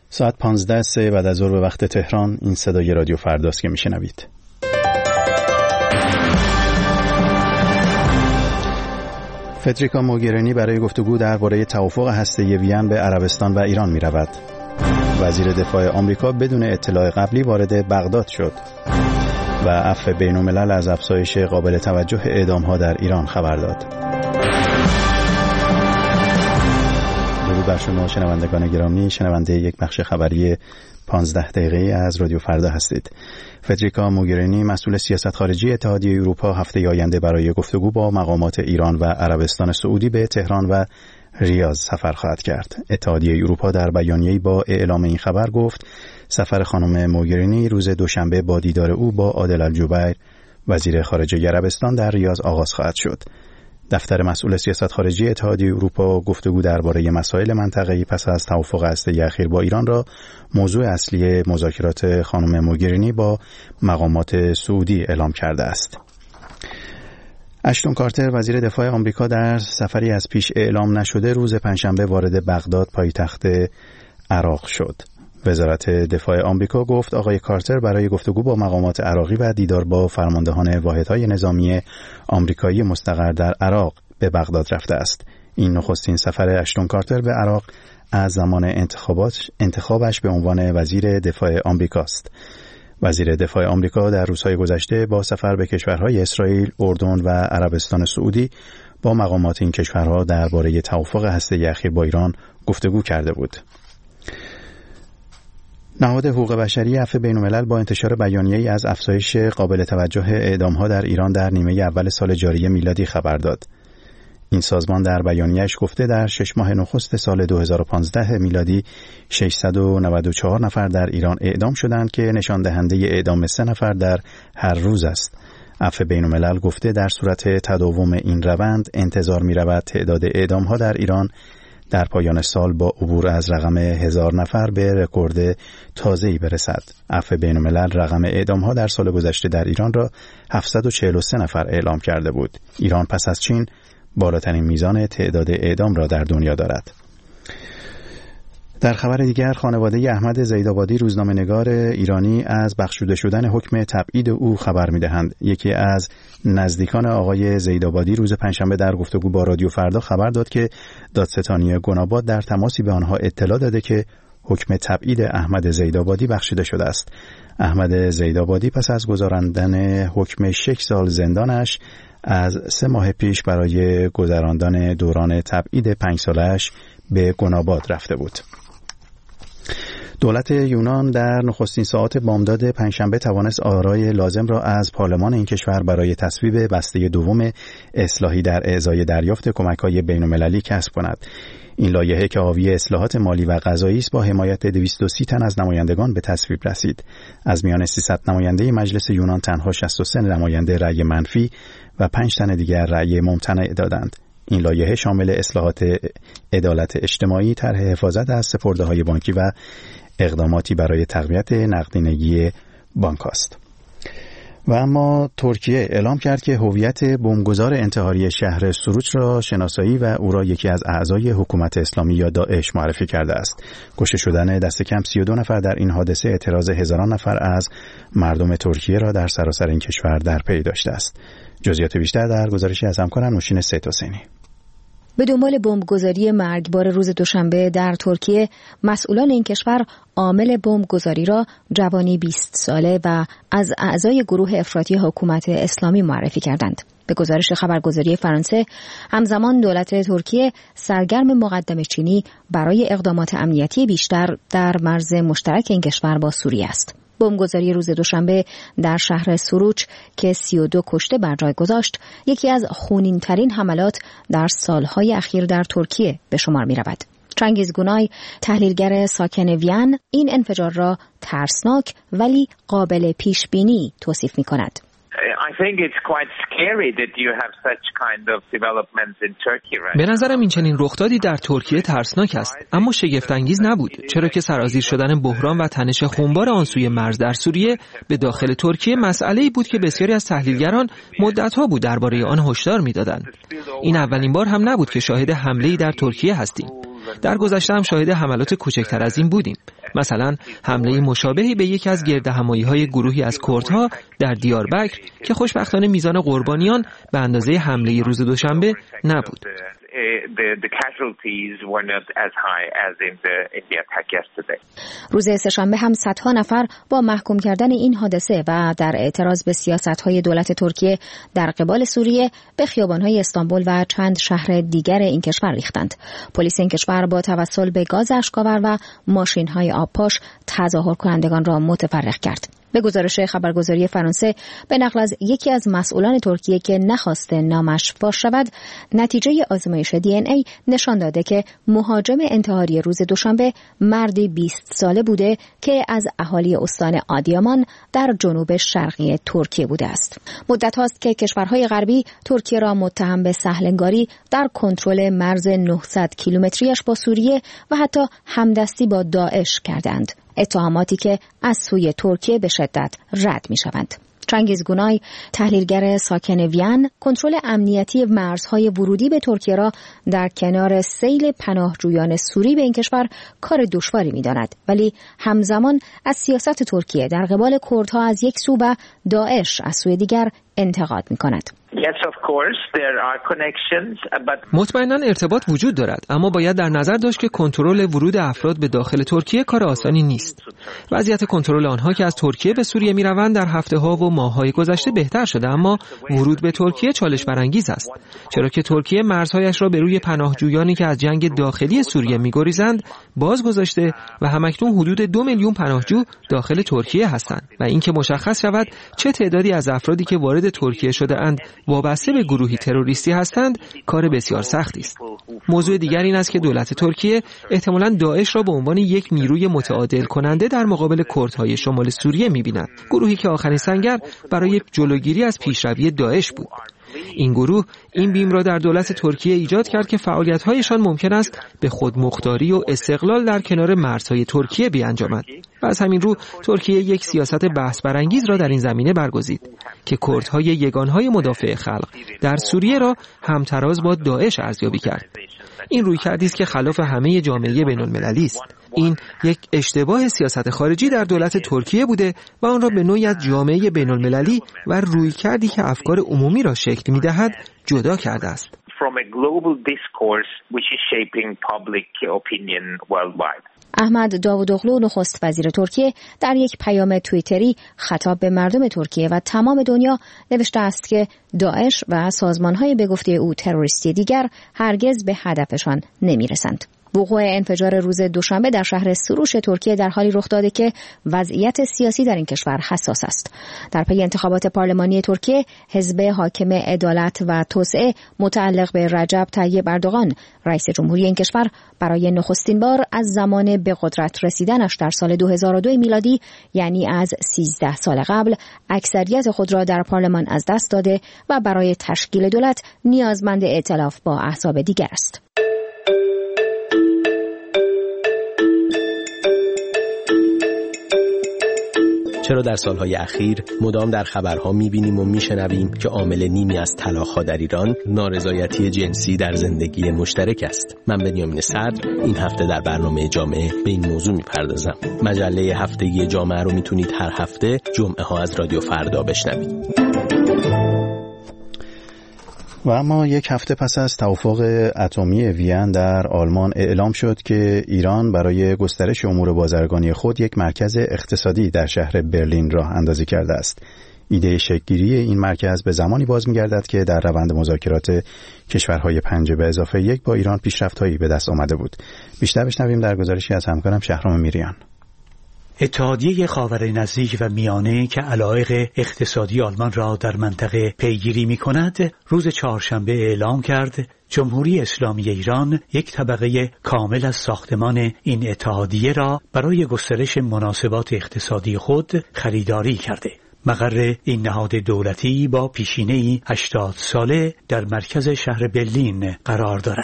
ساعت 15 بعد از ظهر به وقت تهران. این صدای رادیو فرداست که میشنوید. فدریکا موگرینی برای گفتگو درباره توافق هسته‌ای وین به عربستان و ایران می‌رود. وزیر دفاع آمریکا بدون اطلاع قبلی وارد بغداد شد و عفو بین‌الملل از افزایش قابل توجه اعدام‌ها در ایران خبر داد. درود بر شما شنوندگان گرامی، شنونده یک بخش خبری 15 دقیقه‌ای از رادیو فردا هستید. فدریکا موگرینی مسئول سیاست خارجی اتحادیه اروپا هفته آینده برای گفتگو با مقامات ایران و عربستان سعودی به تهران و ریاض سفر خواهد کرد. اتحادیه اروپا در بیانیه‌ای با اعلام این خبر گفت سفر خانم موگرینی روز دوشنبه با دیدار او با عادل الجبیر وزیر خارجه عربستان در ریاض آغاز خواهد شد. دفتر مسئول سیاست خارجی اتحادیه اروپا گفتگو درباره مسائل منطقه‌ای پس از توافق هسته‌ای اخیر با ایران را موضوع اصلی مذاکرات خانم موگرینی با مقامات سعودی اعلام کرده است. اشتون کارتر وزیر دفاع آمریکا در سفری از پیش اعلام نشده روز پنجشنبه وارد بغداد پایتخت عراق شد. وزارت دفاع آمریکا گفت آقای کارتر برای گفتگو با مقامات عراقی و دیدار با فرماندهان واحدهای نظامی آمریکایی مستقر در عراق به بغداد رفته است. این نخستین سفر اشتون کارتر به عراق از زمان انتخابش به عنوان وزیر دفاع آمریکاست. وزیر دفاع آمریکا در روزهای گذشته با سفر به کشورهای اسرائیل، اردن و عربستان سعودی با مقامات این کشورها درباره توافق هسته‌ای اخیر با ایران گفتگو کرده بود. نهاد حقوق بشری عفو بین‌الملل با انتشار بیانیه‌ای از افزایش قابل توجه اعدام‌ها در ایران در نیمه اول سال جاری میلادی خبر داد. این سازمان در بیانیه‌اش گفته در 6 ماه نخست سال 2015 میلادی 694 نفر در ایران اعدام شدند که نشان دهنده اعدام 3 نفر در هر روز است. عفو بین‌الملل گفته در صورت تداوم این روند انتظار می‌رود تعداد اعدام‌ها در ایران در پایان سال با عبور از رقم 1000 نفر به رکورد تازه‌ای برسد. عفو بین‌الملل رقم اعدام‌ها در سال گذشته در ایران را 743 نفر اعلام کرده بود. ایران پس از چین بالاترین میزان تعداد اعدام را در دنیا دارد. در خبر دیگر خانواده احمد زیدآبادی روزنامه‌نگار ایرانی از بخشوده شدن حکم تبعید او خبر می‌دهند. یکی از نزدیکان آقای زیدآبادی روز پنجشنبه در گفتگو با رادیو فردا خبر داد که دادستانی گناباد در تماسی به آنها اطلاع داده که حکم تبعید احمد زیدآبادی بخشیده شده است. احمد زیدآبادی پس از گذراندن حکم 6 سال زندانش از 3 ماه پیش برای گذراندن دوران تبعید 5 سالش به گناباد رفته بود. دولت یونان در نخستین ساعات بامداد پنجشنبه توانست آرای لازم را از پارلمان این کشور برای تصویب بسته دوم اصلاحی در اعضای دریافت کمک‌های بین‌المللی کسب کند. این لایحه که حاوی اصلاحات مالی و قضایی است با حمایت 230 تن از نمایندگان به تصویب رسید. از میان 300 نماینده مجلس یونان تنها 63 نماینده رأی منفی و 5 تن دیگر رأی ممتنع دادند. این لایحه شامل اصلاحات عدالت اجتماعی، طرح حفاظت از سپرده‌های بانکی و اقداماتی برای تقویت نقدینگی بانک است. و اما ترکیه اعلام کرد که هویت بمبگذار انتحاری شهر سروچ را شناسایی و او را یکی از اعضای حکومت اسلامی یا داعش معرفی کرده است. کشته شدن دست کم 32 نفر در این حادثه اعتراض هزاران نفر از مردم ترکیه را در سراسر این کشور در پی داشته است. جزئیات بیشتر در گزارشی از همکارم نوشین سید حسینی. به دنبال بمبگذاری مرگبار روز دوشنبه در ترکیه، مسئولان این کشور عامل بمبگذاری را جوانی 20 ساله و از اعضای گروه افراطی حکومت اسلامی معرفی کردند. به گزارش خبرگزاری فرانسه، همزمان دولت ترکیه سرگرم مقدمه چینی برای اقدامات امنیتی بیشتر در مرز مشترک این کشور با سوریه است. بمبگذاری روز دوشنبه در شهر سروچ که 32 کشته بر جای گذاشت، یکی از خونین‌ترین حملات در سالهای اخیر در ترکیه به شمار می‌رود. چنگیز گونای، تحلیلگر ساکن وین، این انفجار را ترسناک ولی قابل پیش‌بینی توصیف می‌کند. به نظرم این چنین رخدادی در ترکیه ترسناک است، اما شگفت انگیز نبود، چرا که سرازیر شدن بحران و تنش خونبار آن سوی مرز در سوریه به داخل ترکیه مسئله‌ای بود که بسیاری از تحلیلگران مدت‌ها بود درباره آن هشدار می‌دادند. این اولین بار هم نبود که شاهد حمله‌ای در ترکیه هستیم. در گذشته هم شاهد حملات کوچکتر از این بودیم. مثلا حمله مشابهی به یکی از گردهمایی‌های گروهی از کردها در دیاربکر که خوشبختانه میزان قربانیان به اندازه حمله روز دوشنبه نبود. روز سه‌شنبه هم صدها نفر با محکوم کردن این حادثه و در اعتراض به سیاست‌های دولت ترکیه در قبال سوریه به خیابان‌های استانبول و چند شهر دیگر این کشور ریختند. پلیس این کشور با توسل به گاز اشک‌آور و ماشین‌های آبپاش تظاهر کنندگان را متفرق کرد. به گزارش خبرگزاری فرانسه به نقل از یکی از مسئولان ترکیه که نخواسته نامش فاش شود، نتیجه آزمایش DNA نشان داده که مهاجم انتحاری روز دوشنبه مردی 20 ساله بوده که از اهالی استان آدیامان در جنوب شرقی ترکیه بوده است. مدت هاست که کشورهای غربی ترکیه را متهم به سهلنگاری در کنترل مرز 900 کیلومتریش با سوریه و حتی همدستی با داعش کردند. اتهاماتی که از سوی ترکیه به شدت رد می شوند. چنگیز گونای، تحلیلگر ساکن وین، کنترل امنیتی مرزهای ورودی به ترکیه را در کنار سیل پناهجویان سوری به این کشور کار دشواری می داند، ولی همزمان از سیاست ترکیه در قبال کردها از یک سو و داعش از سوی دیگر انتقاد می کند. مطمئناً ارتباط وجود دارد، اما باید در نظر داشت که کنترل ورود افراد به داخل ترکیه کار آسانی نیست. وضعیت کنترل آنها که از ترکیه به سوریه می‌روند در هفته‌ها و ماه‌های گذشته بهتر شده، اما ورود به ترکیه چالش برانگیز است، چرا که ترکیه مرزهایش را به روی پناهجویانی که از جنگ داخلی سوریه می‌گریزند باز گذاشته و همکنون حدود 2 میلیون پناهجو داخل ترکیه هستند و اینکه مشخص شود چه تعدادی از افرادی که وارد ترکیه شده‌اند وابسته به گروهی تروریستی هستند کار بسیار سختی است. موضوع دیگر این است که دولت ترکیه احتمالاً داعش را به عنوان یک نیروی متعادل کننده در مقابل کردهای شمال سوریه می‌بیند، گروهی که آخرین سنگر برای جلوگیری از پیشروی داعش بود. این گروه این بیم را در دولت ترکیه ایجاد کرد که فعالیت‌هایشان ممکن است به خودمختاری و استقلال در کنار مرزهای ترکیه بیانجامد و از همین رو ترکیه یک سیاست بحث برانگیز را در این زمینه برگزید که کردهای یگانهای مدافع خلق در سوریه را همتراز با داعش ارزیابی کرد. این رویکردی است که خلاف همه جامعه بین‌المللی است. این یک اشتباه سیاست خارجی در دولت ترکیه بوده و آن را به نوعی از جامعه بین‌المللی و رویکردی که افکار عمومی را شکل می‌دهد جدا کرده است. احمد داوودوغلو نخست وزیر ترکیه در یک پیام توییتری خطاب به مردم ترکیه و تمام دنیا نوشته است که داعش و سازمان‌های به گفته او تروریستی دیگر هرگز به هدفشان نمی‌رسند. وقوع انفجار روز دوشنبه در شهر سروش ترکیه در حالی رخ داده که وضعیت سیاسی در این کشور حساس است. در پی انتخابات پارلمانی ترکیه، حزب حاکم عدالت و توسعه متعلق به رجب طیب اردوغان، رئیس جمهوری این کشور، برای نخستین بار از زمان به قدرت رسیدنش در سال 2002 میلادی، یعنی از 13 سال قبل، اکثریت خود را در پارلمان از دست داده و برای تشکیل دولت نیازمند ائتلاف با احزاب دیگر است. چرا در سالهای اخیر مدام در خبرها می‌بینیم و می‌شنویم که عامل نیمی از طلاق‌ها در ایران نارضایتی جنسی در زندگی مشترک است. من بنیامین صدر این هفته در برنامه جامعه به این موضوع می‌پردازم. مجله هفتگی جامعه رو میتونید هر هفته جمعه‌ها از رادیو فردا بشنوید. و اما یک هفته پس از توافق اتمی وین در آلمان اعلام شد که ایران برای گسترش امور بازرگانی خود یک مرکز اقتصادی در شهر برلین راه اندازی کرده است. ایده شکل‌گیری این مرکز به زمانی باز می‌گردد که در روند مذاکرات کشورهای 5 به اضافه 1 با ایران پیشرفت‌هایی به دست آمده بود. بیشتر بشنویم در گزارشی از همکارم شهرام میریان. اتحادیه خاور نزدیک و میانه که علایق اقتصادی آلمان را در منطقه پیگیری می‌کند، روز چهارشنبه اعلام کرد جمهوری اسلامی ایران یک طبقه کامل از ساختمان این اتحادیه را برای گسترش مناسبات اقتصادی خود خریداری کرده. مقر این نهاد دولتی با پیشینه‌ای 80 ساله در مرکز شهر برلین قرار دارد.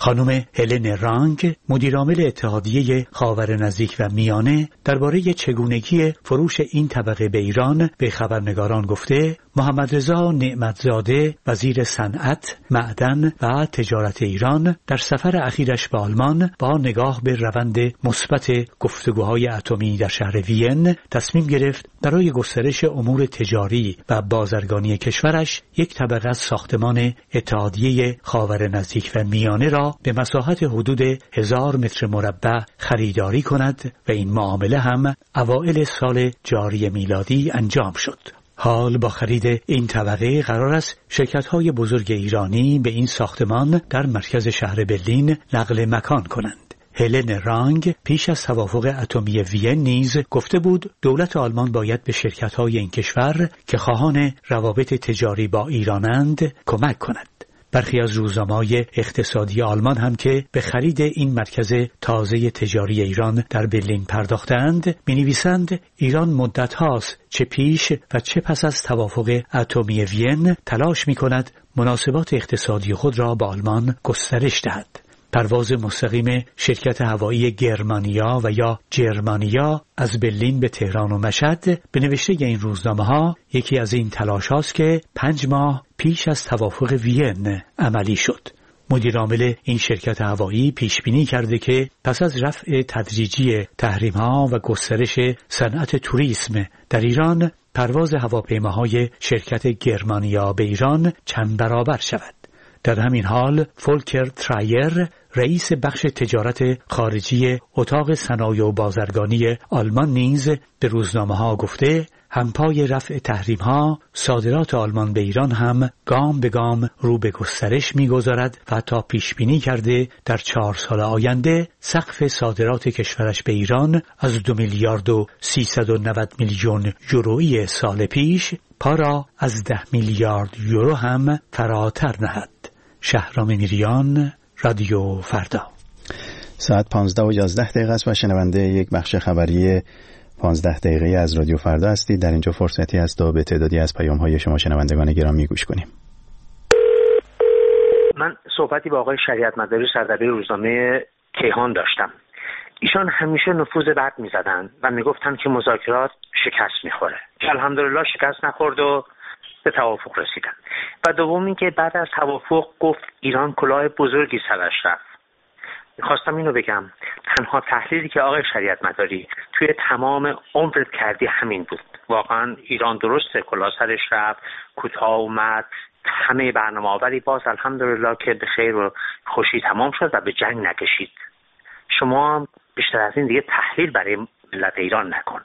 خانم هلن رانگ، مدیرعامل اتحادیه خاور نزدیک و میانه، درباره چگونگی فروش این طبقه به ایران به خبرنگاران گفته محمد رضا نعمتزاده وزیر صنعت، معدن و تجارت ایران در سفر اخیرش به آلمان با نگاه به روند مثبت گفتگوهای اتمی در شهر وین تصمیم گرفت برای گسترش امور تجاری و بازرگانی کشورش یک طبقه از ساختمان اتحادیه خاور نزدیک و میانه را به مساحت حدود 1000 متر مربع خریداری کند و این معامله هم اوایل سال جاری میلادی انجام شد. حال با خرید این طبقه قرار است شرکت‌های بزرگ ایرانی به این ساختمان در مرکز شهر برلین نقل مکان کنند. هلن رانگ پیش از توافق اتمی وین نیز گفته بود دولت آلمان باید به شرکت‌های این کشور که خواهان روابط تجاری با ایرانند کمک کند. برخی از روزنامه‌های اقتصادی آلمان هم که به خرید این مرکز تازه تجاری ایران در برلین پرداختند می‌نویسند ایران مدت هاست چه پیش و چه پس از توافق اتمی وین تلاش می‌کند مناسبات اقتصادی خود را با آلمان گسترش دهد. پرواز مستقیم شرکت هوایی گرمانیا و یا جرمانیا از برلین به تهران و مشهد به نوشته این روزنامه‌ها یکی از این تلاش هاست که 5 ماه پیش از توافق وین عملی شد. مدیرعامل این شرکت هوایی پیش بینی کرده که پس از رفع تدریجی تحریم‌ها و گسترش صنعت توریسم در ایران پرواز هواپیماهای شرکت گرمانیا به ایران چند برابر شود. در همین حال فولکر ترایر رئیس بخش تجارت خارجی اتاق صنایع و بازرگانی آلمان نیز به روزنامه‌ها گفته همپای رفع تحریم‌ها صادرات آلمان به ایران هم گام به گام رو به گسترش می‌گذارد و حتی پیش بینی کرده در 4 سال آینده سقف صادرات کشورش به ایران از 2 میلیارد و 390 میلیون یورویی سال پیش پا را از 10 میلیارد یورو هم فراتر نهد. شهرام میریان، رادیو فردا. ساعت 15:11 است و شنونده یک بخش خبری 15 دقیقه‌ای از رادیو فردا هستید. در اینجا فرصتی است تا به تعدادی از پیام‌های شما شنوندگان گرامی گوش کنیم. من صحبتی با آقای شریعت مداری سردبیر روزنامه کیهان داشتم. ایشان همیشه نفوذ بد می‌زدن و میگفتن که مذاکرات شکست می‌خوره. الحمدلله شکست نخورد و به توافق رسیدن. و دوم این که بعد از توافق گفت ایران کلاه بزرگی سرش رفت. میخواستم اینو بگم تنها تحلیلی که آقای شریعت مداری توی تمام عمرت کردی همین بود. واقعا ایران درسته کلاه سرش رفت، کوتاه اومد، همه برنامه آوری باز الحمدلله که به خیر و خوشی تمام شد و به جنگ نکشید. شما هم بیشتر از این دیگه تحلیل برای ملت ایران نکن.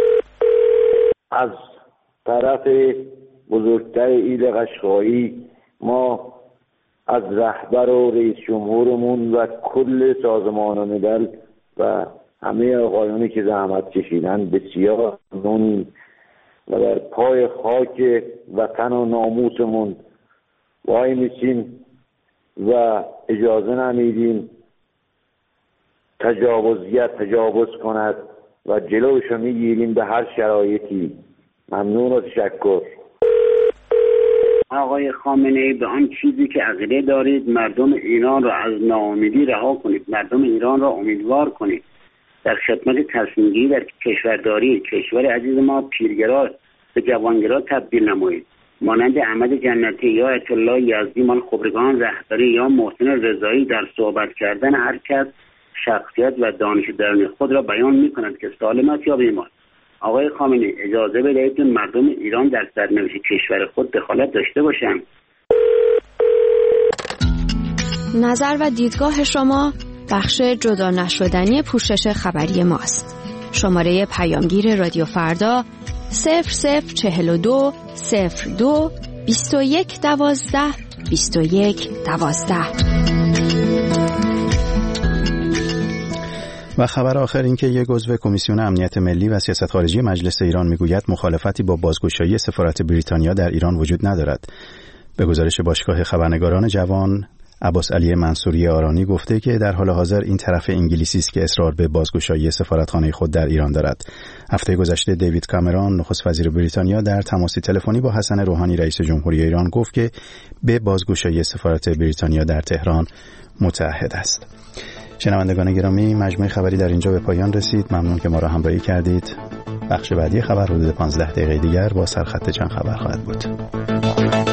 از طرف بزرگتر ایل قشقایی ما از رهبر و رئیس جمهورمون و کل سازمان ملل و همه آقایانی که زحمت کشیدن بسیار ممنونیم و در پای خاک وطن و ناموسمون وای میسیم و اجازه نمیدیم تجاوزگر تجاوز کند و جلوشو میگیریم به هر شرایطی. ممنون و تشکر. آقای خامنه‌ای به آن چیزی که عقیده دارید مردم ایران را از ناامیدی رها کنید، مردم ایران را امیدوار کنید، در خدمت تصمیم‌گیری در کشورداری کشور عزیز ما پیرگرا به جوانگرا تبدیل نمایید. مانند احمد جنتی یا آیت الله یزدی مال خبرگان رهبری یا محسن رضایی در صحبت کردن هر کس شخصیت و دانش درونی خود را بیان می‌کند که سالم است یا بیمار. آقای خامنه‌ای اجازه بدهید مردم ایران در سرنوشت کشور خود دخالت داشته باشند. نظر و دیدگاه شما بخش جدا نشدنی پوشش خبری ماست. شماره پیامگیر رادیو فردا 0042 02 21 12 21 12. و خبر آخر این که یک عضو کمیسیون امنیت ملی و سیاست خارجی مجلس ایران میگوید مخالفتی با بازگشایی سفارت بریتانیا در ایران وجود ندارد. به گزارش باشگاه خبرنگاران جوان عباس علی منصوری آرانی گفته که در حال حاضر این طرف انگلیسی است که اصرار به بازگشایی سفارتخانه خود در ایران دارد. هفته گذشته دیوید کامرون نخست وزیر بریتانیا در تماس تلفنی با حسن روحانی رئیس جمهوری ایران گفت که به بازگشایی سفارت بریتانیا در تهران متعهد است. شنوندگان گرامی، مجموعه خبری در اینجا به پایان رسید. ممنون که ما را همراهی کردید. بخش بعدی خبر حدود 15 دقیقه دیگر با سرخط چند خبر خواهد بود.